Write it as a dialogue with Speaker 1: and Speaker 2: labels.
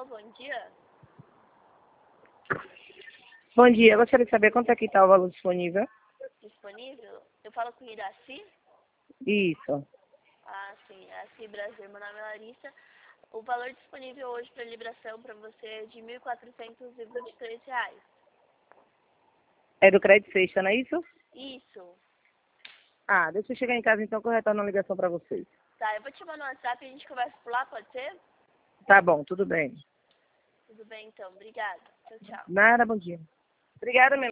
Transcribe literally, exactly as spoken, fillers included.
Speaker 1: Alô, bom dia.
Speaker 2: Bom dia, eu gostaria de saber quanto é que está o valor disponível.
Speaker 1: Disponível? Eu falo com o Iraci?
Speaker 2: Isso.
Speaker 1: Ah, sim, Iraci Brasil. Meu nome é Larissa. O valor disponível hoje para liberação para você é de mil quatrocentos e vinte e três reais.
Speaker 2: É do crédito sexta, não é isso?
Speaker 1: Isso.
Speaker 2: Ah, deixa eu chegar em casa então que eu retorno a ligação para vocês.
Speaker 1: Tá, eu vou te chamar no WhatsApp e a gente conversa por lá, pode ser?
Speaker 2: Tá bom, tudo bem.
Speaker 1: Tudo bem, então. Obrigada. Tchau, tchau.
Speaker 2: Nada, bom dia. Obrigada, meu